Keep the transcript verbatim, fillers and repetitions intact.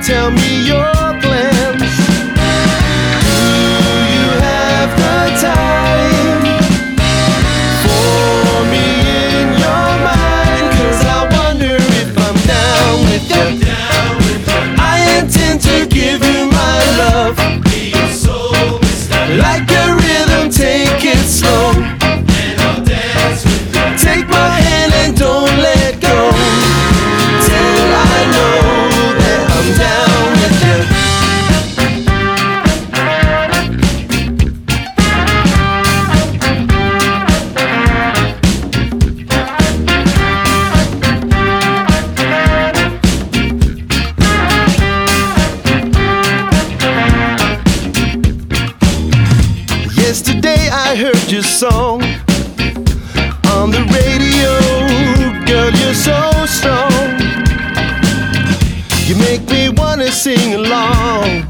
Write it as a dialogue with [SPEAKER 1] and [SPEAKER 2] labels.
[SPEAKER 1] tell me your plans. Do you have the time for me in your mind? 'Cause I wonder if I'm down with you. I intend to give you my love, like a rhythm, take it slow. Take my hand and don't let go till I know that I'm down with you. Yesterday I heard your song on the radio. Girl, you're so strong. You make me wanna sing along.